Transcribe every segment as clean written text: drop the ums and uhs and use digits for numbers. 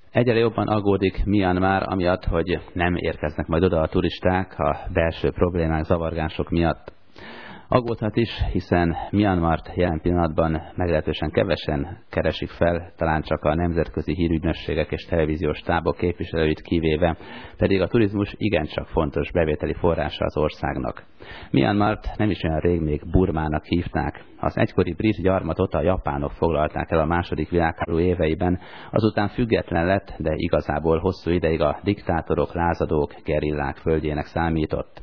Egyre jobban aggódik Myanmar amiatt, hogy nem érkeznek majd oda a turisták a belső problémák, zavargások miatt. Aggódhat is, hiszen Myanmart jelen pillanatban meglehetősen kevesen keresik fel, talán csak a nemzetközi hírügynökségek és televíziós stábok képviselőit kivéve, pedig a turizmus igencsak fontos bevételi forrása az országnak. Myanmart nem is olyan rég még Burmának hívták. Az egykori brit gyarmatot a japánok foglalták el a II. Világháború éveiben, azután független lett, de igazából hosszú ideig a diktátorok, lázadók, gerillák földjének számított.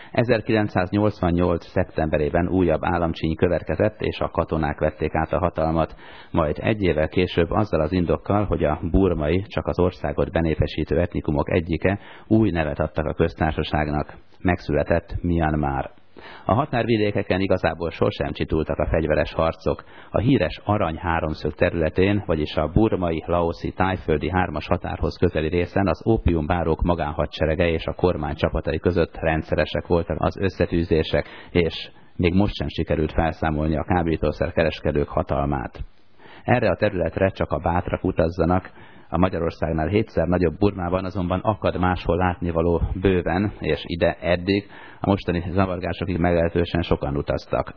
1988. szeptemberében újabb államcsíny következett, és a katonák vették át a hatalmat, majd egy évvel később azzal az indokkal, hogy a burmai, csak az országot benépesítő etnikumok egyike, új nevet adtak a köztársaságnak. Megszületett Myanmar. A határvidékeken igazából sosem csitultak a fegyveres harcok. A híres Arany háromszög területén, vagyis a burmai, laoszi, tájföldi hármas határhoz közeli részen az ópiumbárók magánhadserege és a kormány csapatai között rendszeresek voltak az összetűzések, és még most sem sikerült felszámolni a kábítószerkereskedők hatalmát. Erre a területre csak a bátrak utazzanak, a Magyarországnál 7-szer nagyobb Burmában azonban akad máshol látnivaló bőven, és ide eddig a mostani zavargásokig meglehetősen sokan utaztak.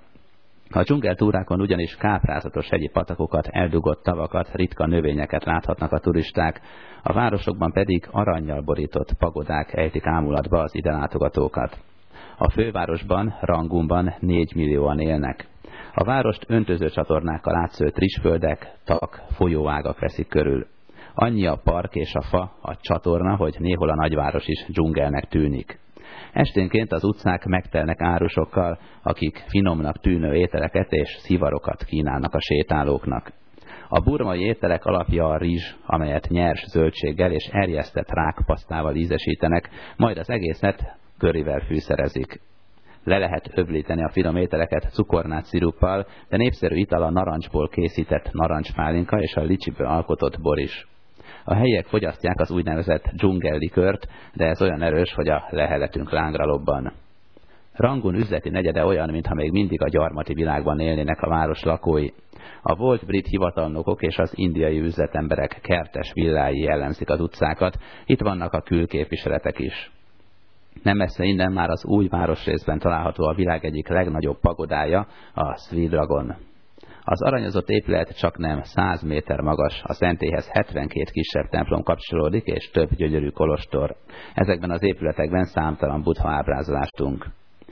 A dzsungeltúrákon ugyanis káprázatos hegyi patakokat, eldugott tavakat, ritka növényeket láthatnak a turisták, a városokban pedig arannyal borított pagodák ejtik ámulatba az ide látogatókat. A fővárosban, Rangunban 4 millióan élnek. A várost öntöző csatornákkal átszőtt rizsföldek, tak, folyóágak veszik körül. Annyi a park és a fa, a csatorna, hogy néhol a nagyváros is dzsungelnek tűnik. Esténként az utcák megtelnek árusokkal, akik finomnak tűnő ételeket és szivarokat kínálnak a sétálóknak. A burmai ételek alapja a rizs, amelyet nyers zöldséggel és erjesztett rákpasztával ízesítenek, majd az egészet curryvel fűszerezik. Le lehet öblíteni a finom ételeket cukornát sziruppal, de népszerű ital a narancsból készített narancspálinka és a licsiből alkotott bor is. A helyiek fogyasztják az úgynevezett dzsungellikört, de ez olyan erős, hogy a leheletünk lángra lobban. Rangun üzleti negyede olyan, mintha még mindig a gyarmati világban élnének a város lakói. A volt brit hivatalnokok és az indiai üzletemberek kertes villái jellemzik az utcákat, itt vannak a külképviseletek is. Nem messze innen már az új városrészben található a világ egyik legnagyobb pagodája, a Sweet Dragon. Az aranyozott épület csaknem 100 méter magas, a szentélyhez 72 kisebb templom kapcsolódik, és több gyönyörű kolostor. Ezekben az épületekben számtalan Buddha ábrázolástunk.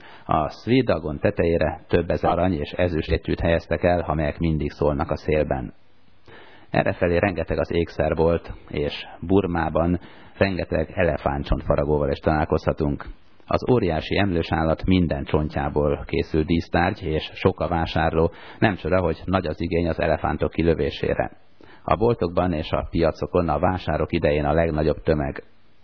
A Sweet Dragon tetejére több ezer arany és ezüst étűt helyeztek el, amelyek mindig szólnak a szélben. Errefelé rengeteg az ékszer volt, és Burmában rengeteg elefántcsontfaragóval is találkozhatunk. Az óriási emlős állat minden csontjából készül dísztárgy, és sok a vásárló, nem csoda, hogy nagy az igény az elefántok kilövésére. A boltokban és a piacokon a vásárok idején a legnagyobb tömeg.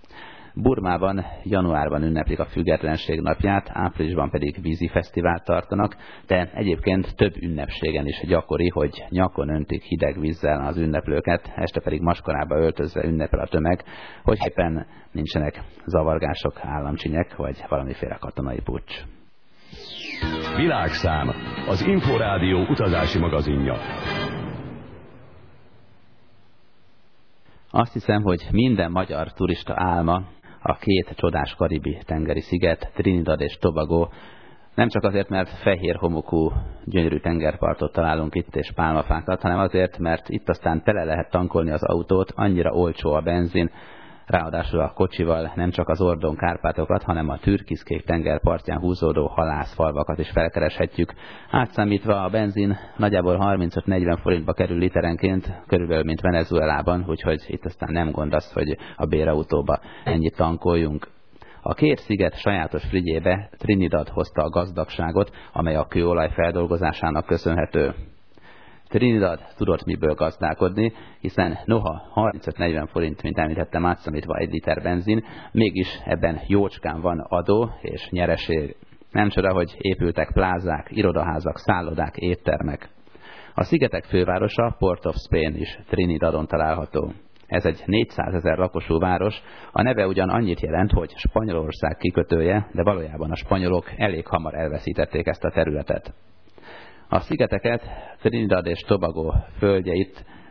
Burmában januárban ünneplik a függetlenség napját, áprilisban pedig vízi fesztivált tartanak, de egyébként több ünnepségen is gyakori, hogy nyakon öntik hideg vízzel az ünneplőket, este pedig maskarába öltözve ünnepel a tömeg, hogy éppen nincsenek zavargások, államcsinyek vagy valamiféle katonai puccs. Világszám, az Inforádió utazási magazinja. Azt hiszem, hogy minden magyar turista álma a két csodás karibi tengeri sziget, Trinidad és Tobago, nem csak azért, mert fehér homokú, gyönyörű tengerpartot találunk itt és pálmafákat, hanem azért, mert itt aztán tele lehet tankolni az autót, annyira olcsó a benzin, ráadásul a kocsival nem csak az Ordon-Kárpátokat, hanem a türkiszkék tengerpartján húzódó halászfalvakat is felkereshetjük. Átszámítva a benzin nagyjából 35-40 forintba kerül literenként, körülbelül mint Venezuelában, úgyhogy itt aztán nem gond az, hogy a bérautóba ennyit tankoljunk. A két sziget sajátos frigyébe Trinidad hozta a gazdagságot, amely a kőolaj feldolgozásának köszönhető. Trinidad tudott miből gazdálkodni, hiszen noha 35-40 forint, mint említettem, átszámítva 1 liter benzin, mégis ebben jócskán van adó és nyereség. Nem csoda, hogy épültek plázák, irodaházak, szállodák, éttermek. A szigetek fővárosa, Port of Spain is Trinidadon található. Ez egy 400 000 lakosú város, a neve ugyan annyit jelent, hogy Spanyolország kikötője, de valójában a spanyolok elég hamar elveszítették ezt a területet. A szigeteket, Trinidad és Tobago földjeit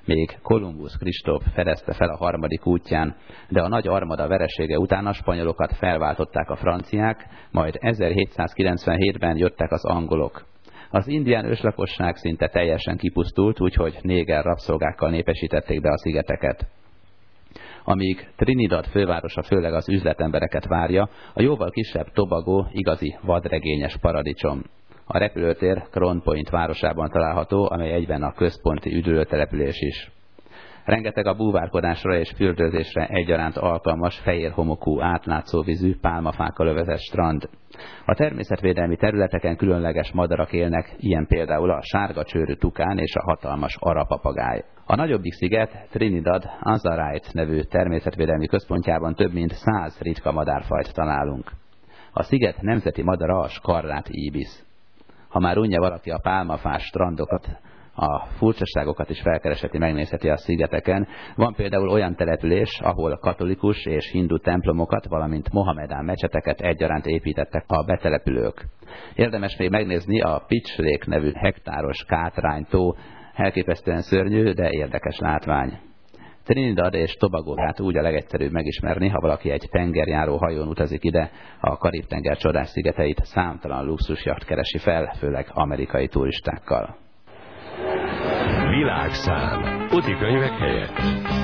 Még Kolumbusz Kristóf fedezte fel a harmadik útján, de a nagy armada veresége után a spanyolokat felváltották a franciák, majd 1797-ben jöttek az angolok. Az indián őslakosság szinte teljesen kipusztult, úgyhogy néger rabszolgákkal népesítették be a szigeteket. Amíg Trinidad fővárosa főleg az üzletembereket várja, a jóval kisebb Tobago igazi vadregényes paradicsom. A repülőtér Crown Point városában található, amely egyben a központi üdülőtelepülés is. Rengeteg a búvárkodásra és fürdőzésre egyaránt alkalmas, fehér homokú, átlátszó vízű, pálmafákkal övezett strand. A természetvédelmi területeken különleges madarak élnek, ilyen például a sárga csőrű tukán és a hatalmas arapapagály. A nagyobbik sziget, Trinidad Azarite nevű természetvédelmi központjában több mint 100 ritka madárfajt találunk. A sziget nemzeti madara a skarlát íbisz. Ha már unja valaki a pálmafás strandokat, a furcsaságokat is felkereseti, megnézheti a szigeteken. Van például olyan település, ahol katolikus és hindu templomokat, valamint mohamedán mecseteket egyaránt építettek a betelepülők. Érdemes még megnézni a Pitch Lake nevű hektáros kátránytó, elképesztően szörnyű, de érdekes látvány. Trinidad és Tobagót úgy a legegyszerűbb megismerni, ha valaki egy tengerjáró hajón utazik ide, a Karib-tenger csodás szigeteit számtalan luxusjacht keresi fel, főleg amerikai turistákkal. Világszám. Útikönyvek helyett.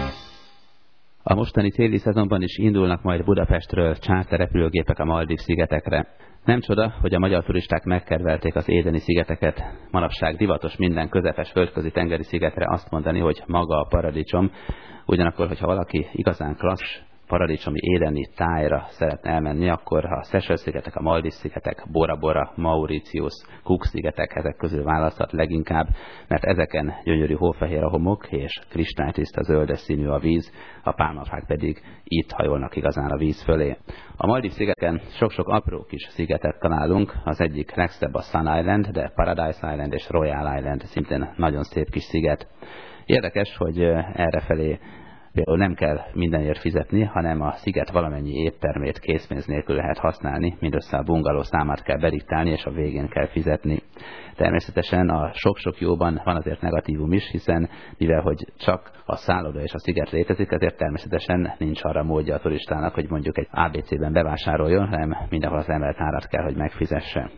A mostani téli szezonban is indulnak majd Budapestről charterrepülőgépek a Maldív-szigetekre. Nem csoda, hogy a magyar turisták megkedvelték az édeni szigeteket. Manapság divatos minden közepes földközi tengeri szigetre azt mondani, hogy maga a paradicsom. Ugyanakkor, hogyha valaki igazán klassz paradicsomi édeni tájra szeretne elmenni, akkor a Seychelles-szigetek, a Maldív-szigetek, Bora Bora, Mauritius, Cook-szigetek ezek közül választhat leginkább, mert ezeken gyönyörű hófehér a homok és kristálytiszta zöldes színű a víz, a pálmafák pedig itt hajolnak igazán a víz fölé. A Maldív-szigeteken sok-sok apró kis szigetet találunk, az egyik legszebb a Sun Island, de Paradise Island és Royal Island szintén nagyon szép kis sziget. Érdekes, hogy errefelé például nem kell mindenért fizetni, hanem a sziget valamennyi éttermét készpénz nélkül lehet használni, mindössze a bungaló számát kell bediktálni, és a végén kell fizetni. Természetesen a sok-sok jóban van azért negatívum is, hiszen mivel hogy csak a szálloda és a sziget létezik, ezért természetesen nincs arra módja a turistának, hogy mondjuk egy ABC-ben bevásároljon, hanem mindenhol az emelt árat kell, hogy megfizesse.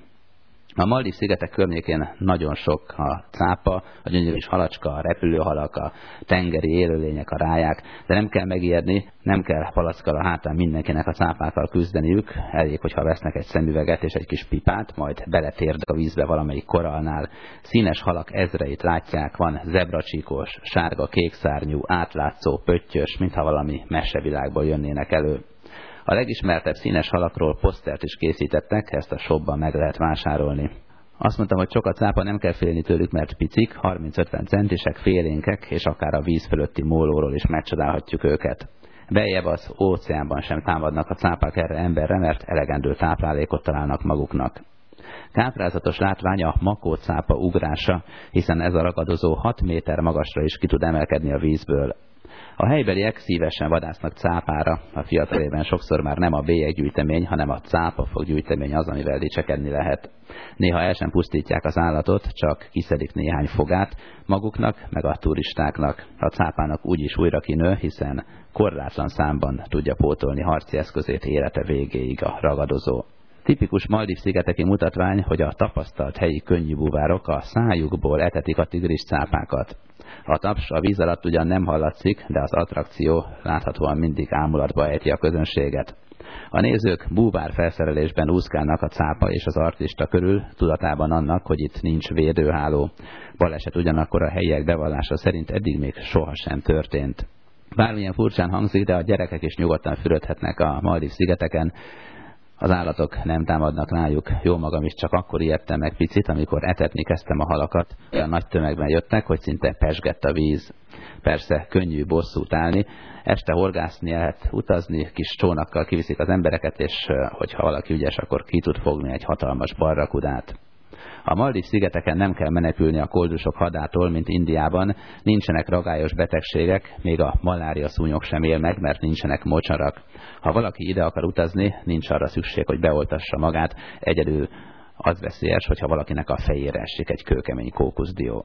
A Maldív-szigetek környékén nagyon sok a cápa, a gyönyörű halacska, a repülőhalak, a tengeri élőlények, a ráják, de nem kell megijedni, nem kell palackkal a hátán mindenkinek a cápákkal küzdeniük, elég, hogyha vesznek egy szemüveget és egy kis pipát, majd beletérnek a vízbe valamelyik korallnál. Színes halak ezreit látják, van zebracsíkos, sárga, kékszárnyú, átlátszó, pöttyös, mintha valami mesevilágból jönnének elő. A legismertebb színes halakról posztert is készítettek, ezt a shopban meg lehet vásárolni. Azt mondtam, hogy sokat cápa, nem kell félni tőlük, mert picik, 30-50 centisek, félénkek, és akár a víz fölötti mólóról is megcsodálhatjuk őket. Beljebb az óceánban sem támadnak a cápák erre emberre, mert elegendő táplálékot találnak maguknak. Káprázatos látvány a makócápa ugrása, hiszen ez a ragadozó 6 méter magasra is ki tud emelkedni a vízből. A helybeliek szívesen vadásznak cápára, a fiatal évben sokszor már nem a bélyeggyűjtemény, hanem a cápafog gyűjtemény az, amivel dicsekedni lehet. Néha el sem pusztítják az állatot, csak kiszedik néhány fogát maguknak, meg a turistáknak. A cápának úgyis újra kinő, hiszen korlátlan számban tudja pótolni harci eszközét élete végéig a ragadozó. Tipikus Maldív-szigeteki mutatvány, hogy a tapasztalt helyi könnyűbúvárok a szájukból etetik a tigris cápákat. A taps a víz alatt ugyan nem hallatszik, de az attrakció láthatóan mindig ámulatba ejti a közönséget. A nézők búvár felszerelésben úszkálnak a cápa és az artista körül, tudatában annak, hogy itt nincs védőháló. Baleset ugyanakkor a helyiek bevallása szerint eddig még sohasem történt. Bármilyen furcsán hangzik, de a gyerekek is nyugodtan fürödhetnek a Maldív-szigeteken. Az állatok nem támadnak rájuk. Jó magam is csak akkor ijedtem meg picit, amikor etetni kezdtem a halakat. Olyan nagy tömegben jöttek, hogy szinte pezsgett a víz. Persze könnyű bosszút állni. Este horgászni lehet, utazni, kis csónakkal kiviszik az embereket, és hogyha valaki ügyes, akkor ki tud fogni egy hatalmas barrakudát. A Maldív-szigeteken nem kell menekülni a koldusok hadától, mint Indiában, nincsenek ragályos betegségek, még a malária szúnyog sem él meg, mert nincsenek mocsarak. Ha valaki ide akar utazni, nincs arra szükség, hogy beoltassa magát, egyedül az veszélyes, hogyha valakinek a fejére esik egy kőkemény kókuszdió.